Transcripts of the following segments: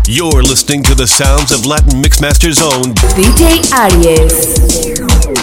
You're listening to the sounds of Latin Mixmaster's own DJ Aries.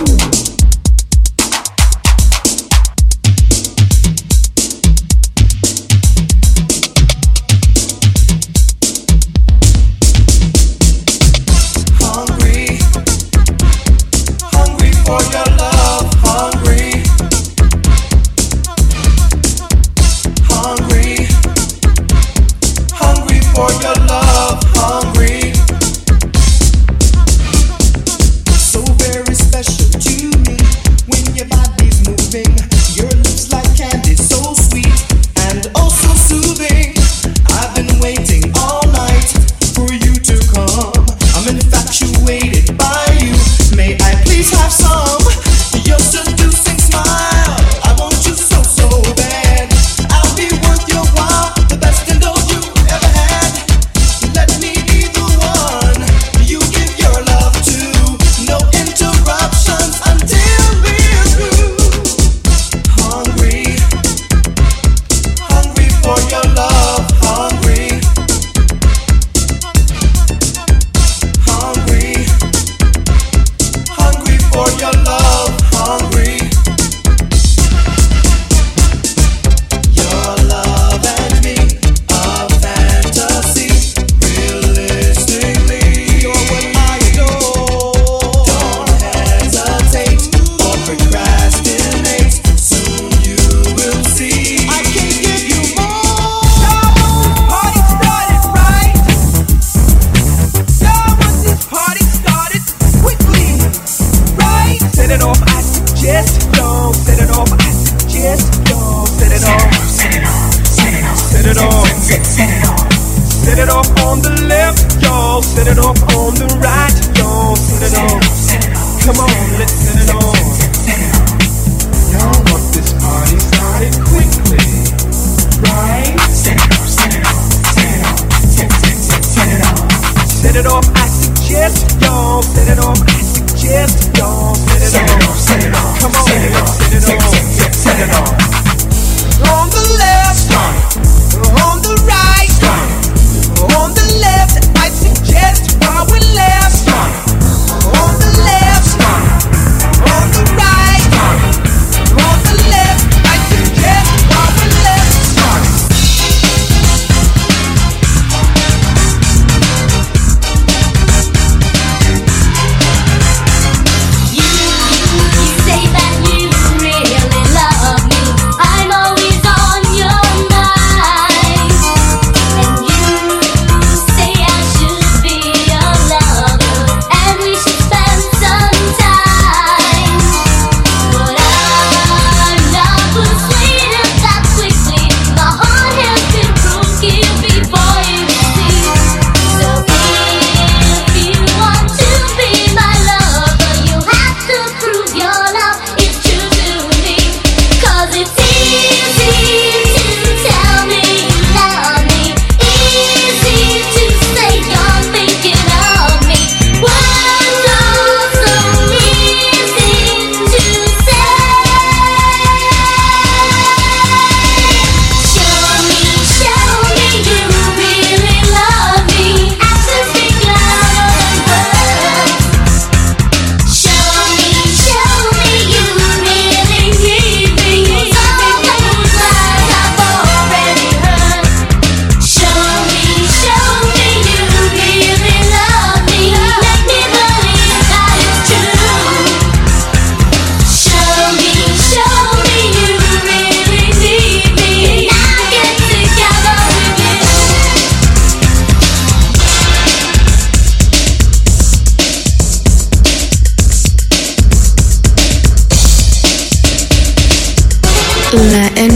Latin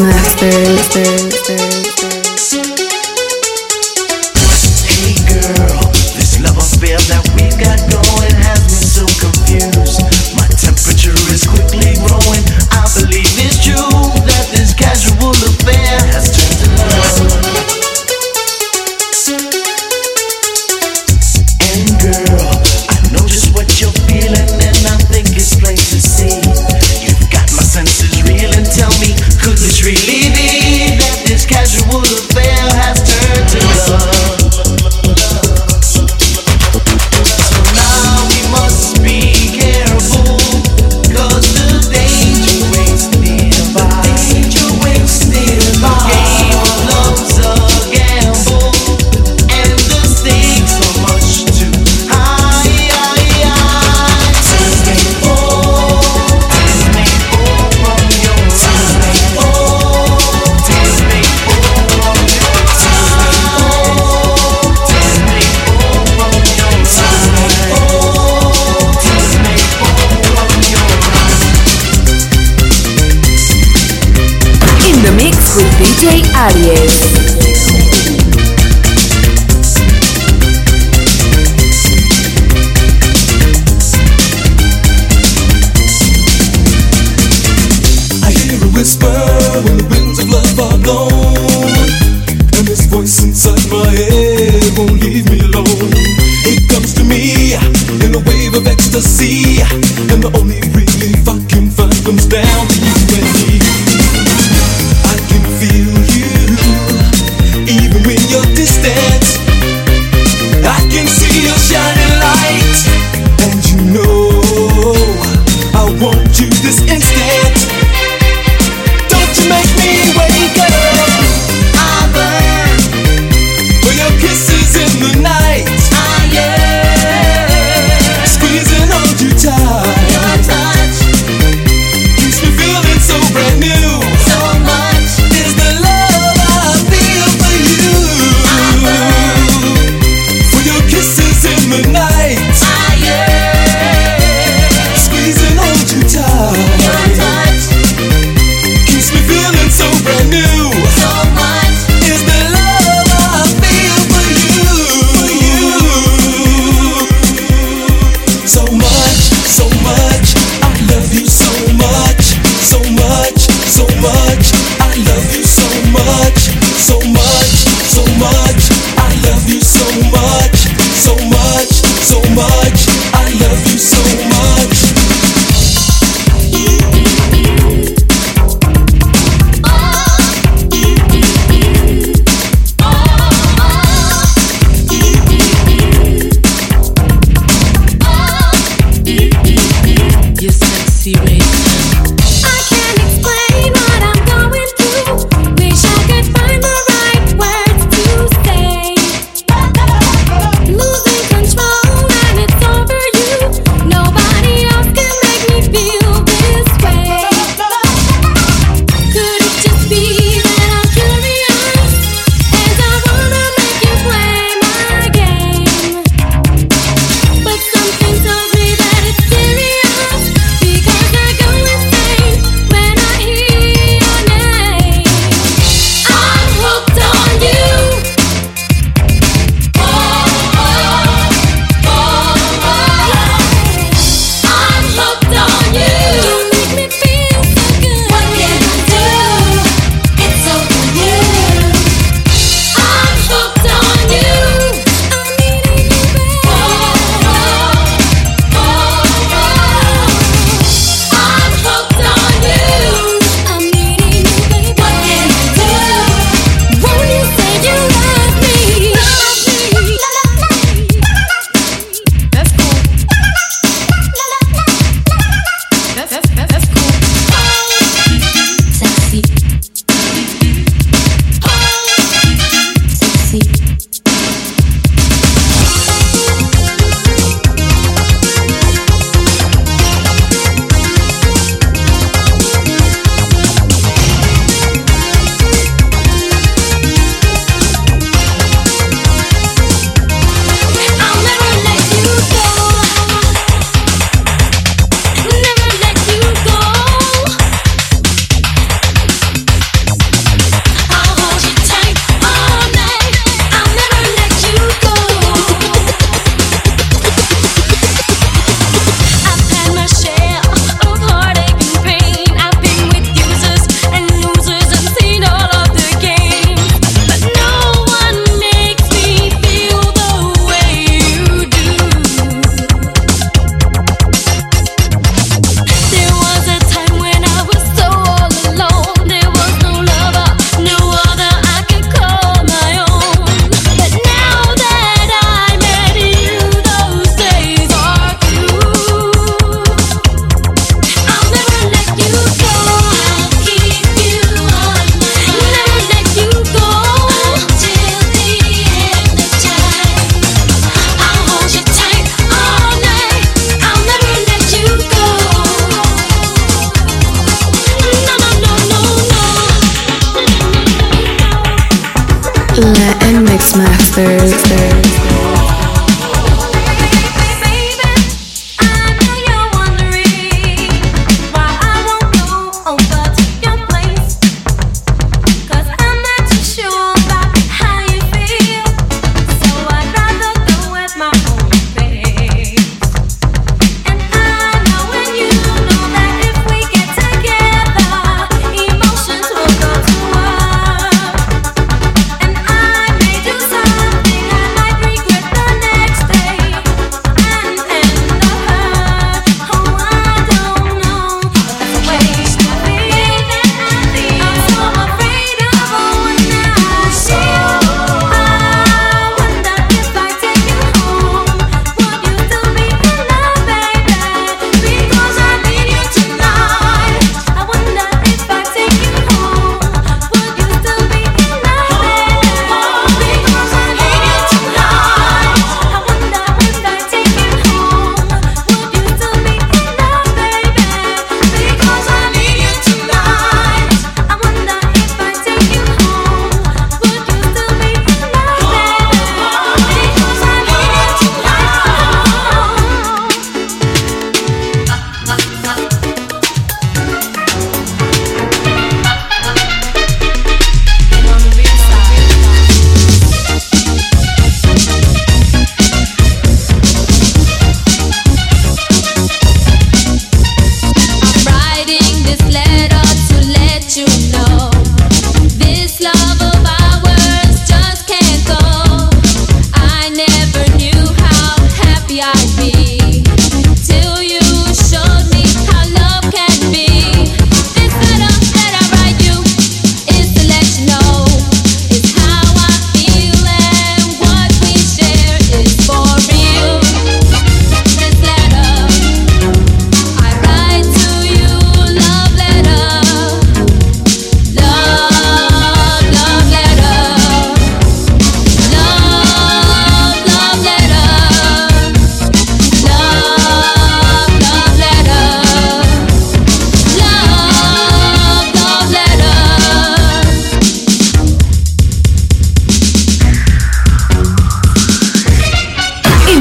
Mixmaster. Really be that this casual affair has turned to love? Aries. Whisper when the winds of love are blown, and this voice inside my head won't leave me alone. It comes to me in a wave of ecstasy, and the only relief I can find comes down to you and me. I can feel you even when you're distant. I can see your shining light, and you know I want you this instant. Make me wake up. I burn for your kisses in the night. Yeah. Squeezing on you tight. Your touch keeps me feeling so brand new. So much is the love I feel for you. I burn for your kisses in the night. Yeah. Squeezing on you tight. Your touch feeling so brand new. So much is the love I feel for you. For you.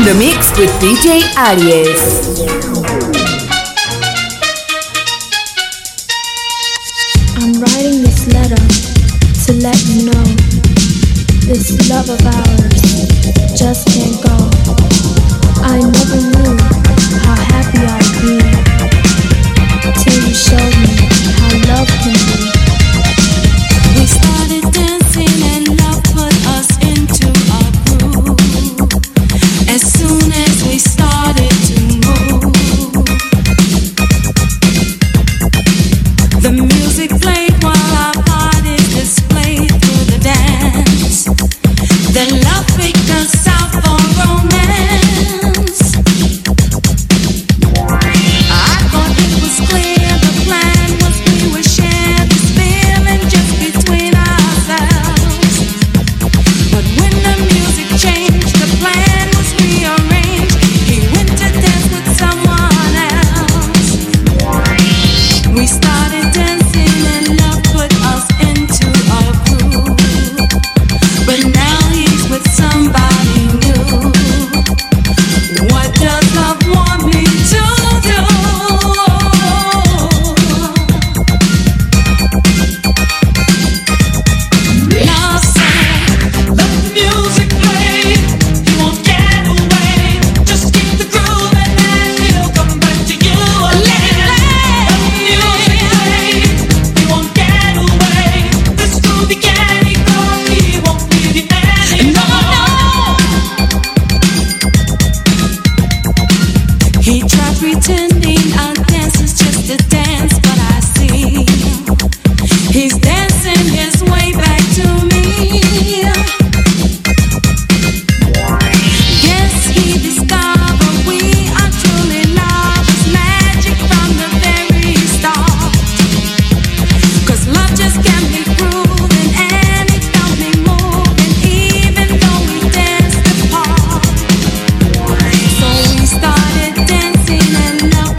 the mix with DJ Aries. I'm writing this letter to let you know this love of ours just can't go. I never knew how happy I'd be till you showed me how love can be. We started dancing and love put us into a groove. As soon as we started to move, the music played while our bodies displayed through the dance. The love picked us out for romance. I thought it was clear the plan was we would share this feeling just between ourselves. But when the music changed, the plan was rearranged. He went to dance with someone else. We started dancing and love put us into a groove. But now he's with somebody new. What does love want me to do? Love said, let the music play. He won't get away. Just keep the groove and he'll come back to you again. Let the music play. He won't get away. This groovy candy girl, he won't leave you anymore. He tried pretending our dance is just a dance, but I see he's dancing his way back to me. Yes, he discovered we are truly lovers, magic from the very start. 'Cause love just can't be proven, and it got me moving, even though we danced apart. So we started dancing and love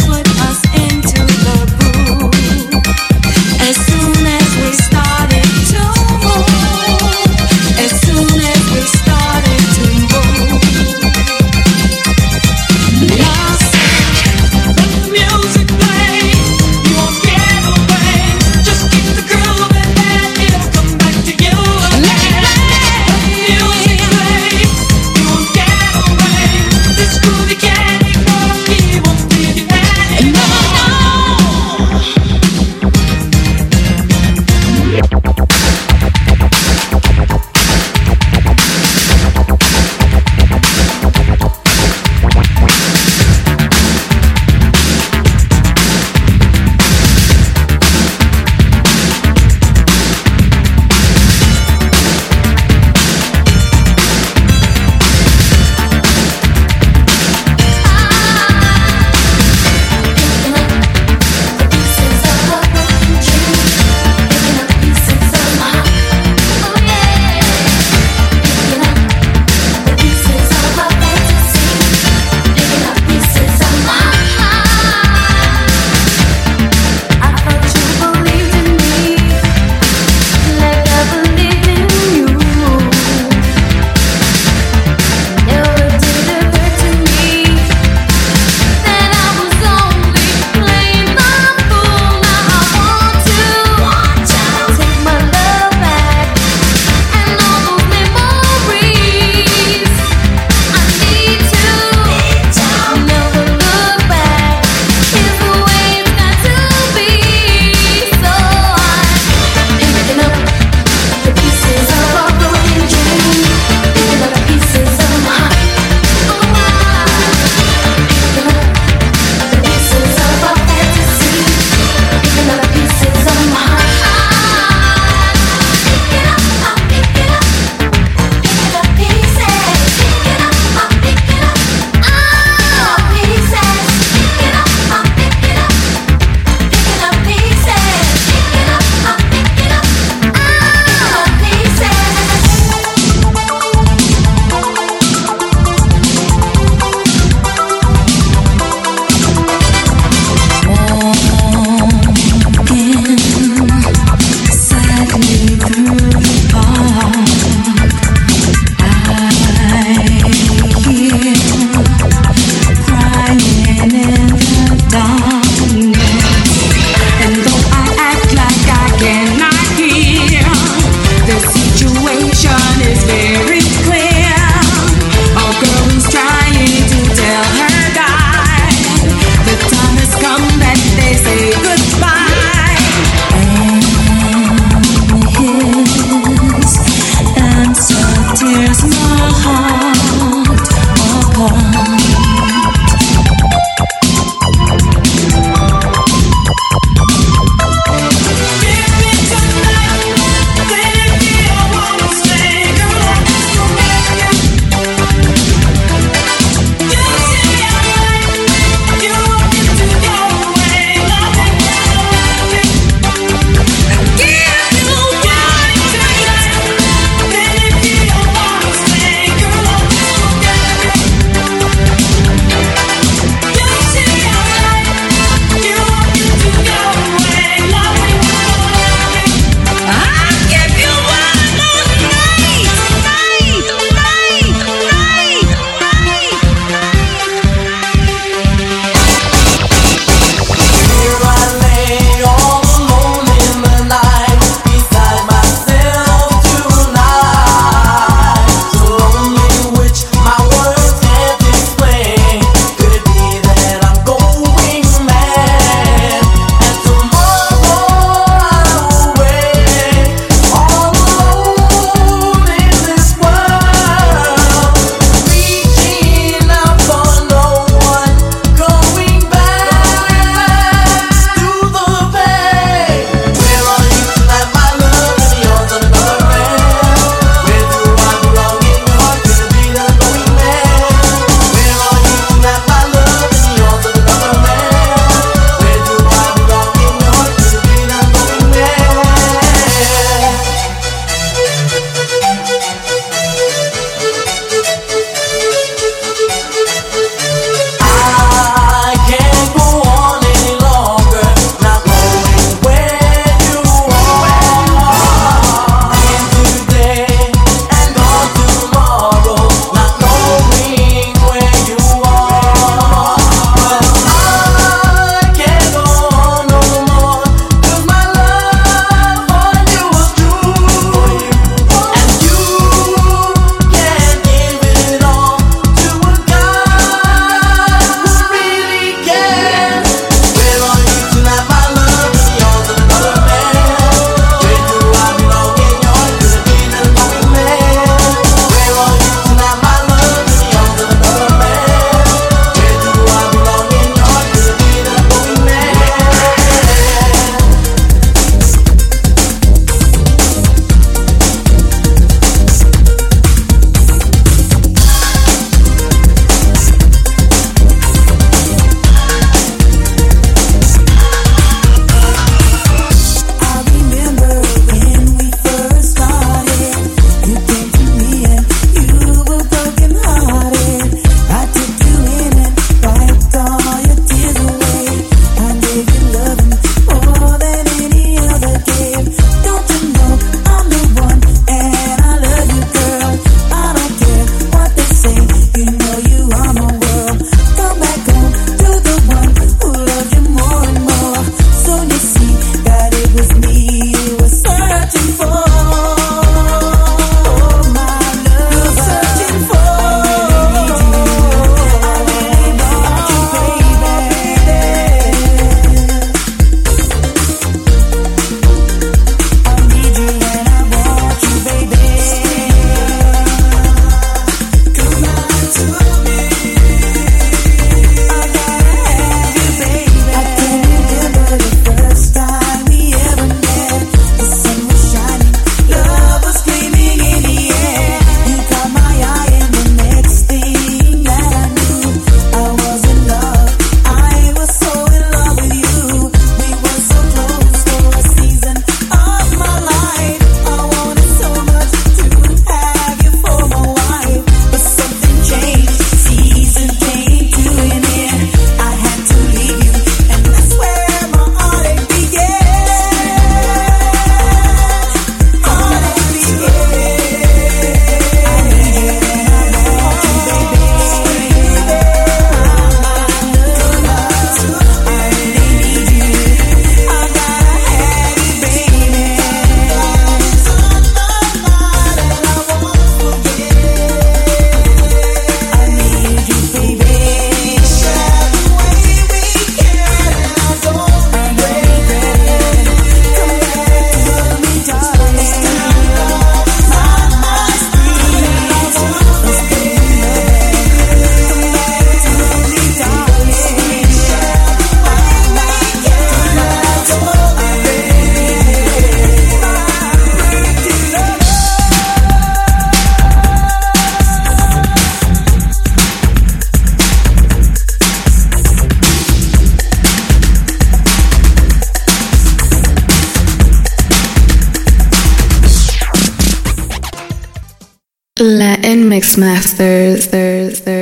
Latin Mix Masters.